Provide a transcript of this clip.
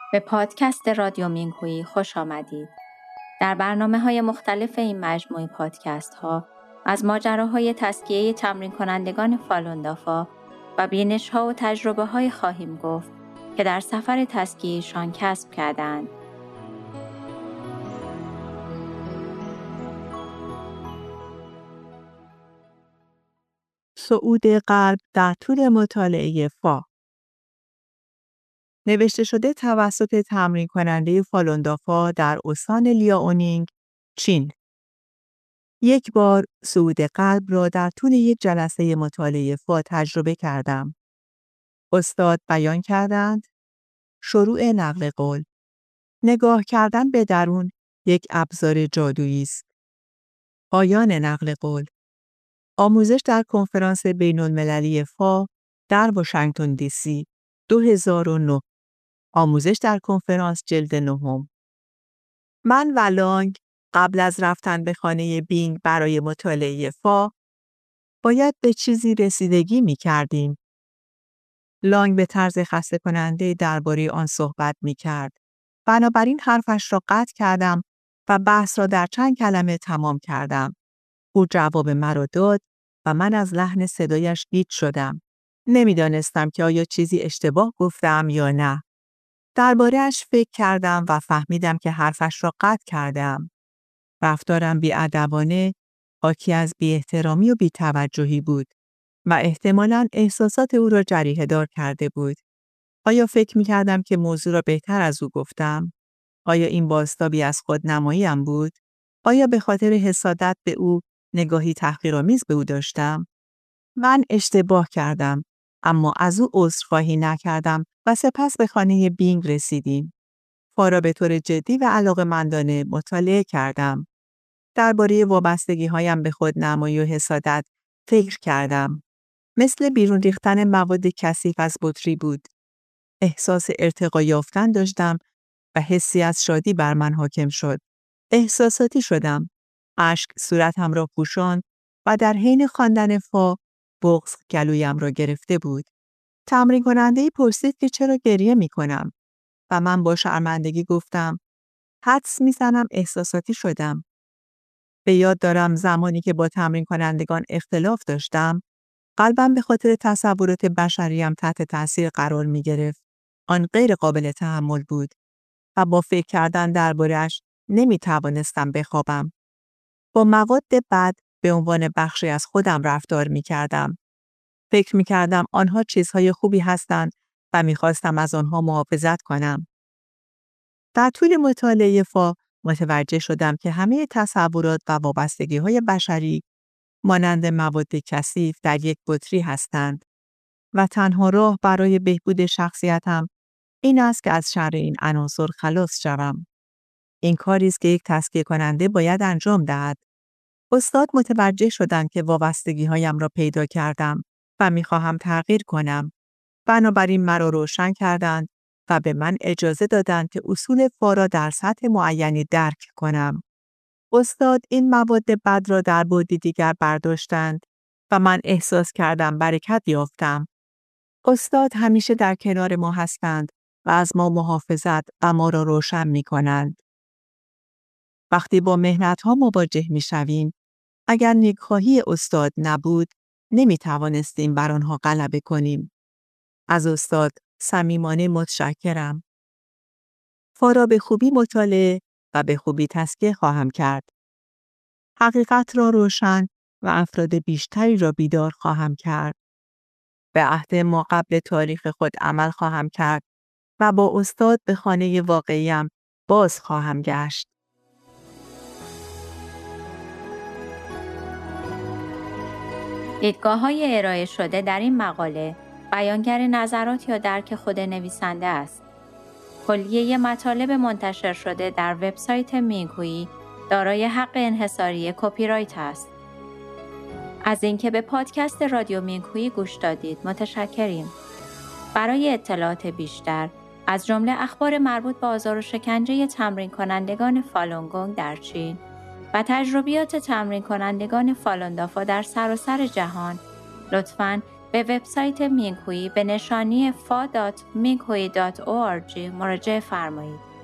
به پادکست رادیو مینگهویی خوش آمدید. در برنامه‌های مختلف این مجموعه پادکست‌ها از ماجراهای تزکیه تمرین کنندگان فالون دافا و بینش‌ها و تجربه‌های خواهیم گفت که در سفر تزکیه‌شان کسب کردند. صعود قلب در طول مطالعه فا. نوشته شده توسط تمرین کننده فالون دافا در استان لیاونینگ، چین. یک بار صعود قلب را در طول یک جلسه مطالعه فا تجربه کردم. استاد بیان کردند: شروع نقل قول. نگاه کردن به درون یک ابزار جادویی است. پایان نقل قول. آموزش در کنفرانس بین‌المللی فا در واشنگتن دی سی 2009. آموزش در کنفرانس جلد 9. من و لانگ قبل از رفتن به خانه بینگ برای مطالعه فا باید به چیزی رسیدگی می کردیم. لانگ به طرز خسته کننده درباره آن صحبت می کرد. بنابراین حرفش را قطع کردم و بحث را در چند کلمه تمام کردم. او جواب مرا داد و من از لحن صدایش گیج شدم. نمیدانستم که آیا چیزی اشتباه گفتم یا نه. درباره‌اش فکر کردم و فهمیدم که حرفش را قطع کردم. رفتارم بی‌ادبانه، حاکی از بی‌احترامی و بی‌توجهی بود و احتمالاً احساسات او را جریحه‌دار کرده بود. آیا فکر می‌کردم که موضوع را بهتر از او گفتم؟ آیا این بازتابی از خودنماییم بود؟ آیا به خاطر حسادت به او نگاهی تحقیرآمیز به او داشتم؟ من اشتباه کردم، اما از او عذرخواهی نکردم و سپس به خانه بینگ رسیدیم. فا را به طور جدی و علاقه‌مندانه مطالعه کردم. درباره وابستگی‌هایم به خودنمایی و حسادت فکر کردم. مثل بیرون ریختن مواد کثیف از بطری بود. احساس ارتقا یافتن داشتم و حسی از شادی بر من حاکم شد. احساساتی شدم. اشک صورتم را پوشاند و در حین خواندن فا بغض گلویم را گرفته بود. تمرین کننده‌ای پرسید که چرا گریه می‌کنم و من با شرمندگی گفتم حدس می‌زنم احساساتی شدم. به یاد دارم زمانی که با تمرین کنندگان اختلاف داشتم، قلبم به خاطر تصورات بشریم تحت تأثیر قرار می‌گرفت. آن غیر قابل تحمل بود و با فکر کردن درباره‌اش نمی‌توانستم بخوابم. با مواد بد به عنوان بخشی از خودم رفتار می‌کردم. فکر می‌کردم آنها چیزهای خوبی هستند و می‌خواستم از آنها محافظت کنم. در طول مطالعه فا متوجه شدم که همه تصورات و وابستگی‌های بشری مانند مواد کثیف در یک بطری هستند و تنها راه برای بهبود شخصیتم این است که از شر این عناصر خلاص شوم. این کاری است که یک تزکیه کننده باید انجام دهد. استاد متوجه شدند که وابستگی‌هایم را پیدا کردم و می‌خواهم تغییر کنم. بنابراین مرا روشن کردند و به من اجازه دادند که اصول فا را در سطح معینی درک کنم. استاد این مواد بد را در بعدی دیگر برداشتند و من احساس کردم برکت یافتم. استاد همیشه در کنار ما هستند و از ما محافظت و ما را روشن می‌کنند. وقتی با محنت‌ها مواجه می‌شویم، اگر نیکخواهی استاد نبود، نمی‌توانستیم بر آنها غلبه کنیم. از استاد صمیمانه متشکرم. فا را به خوبی مطالعه و به خوبی تزکیه خواهم کرد. حقیقت را روشن و افراد بیشتری را بیدار خواهم کرد. به عهد ما قبل تاریخ خود عمل خواهم کرد و با استاد به خانه واقعیم باز خواهم گشت. دیدگاه‌های ارائه شده در این مقاله بیانگر نظرات یا درک خود نویسنده است. کلیه مطالب منتشر شده در وبسایت مینگهویی دارای حق انحصاری کپی رایت است. از اینکه به پادکست رادیو مینگهویی گوش دادید متشکریم. برای اطلاعات بیشتر از جمله اخبار مربوط به آزار و شکنجه تمرین کنندگان فالون گونگ در چین و تجربیات تمرین کنندگان فالون دافا در سراسر جهان، لطفاً به وبسایت میگویی به نشانی fa.migue.org مراجعه فرمایید.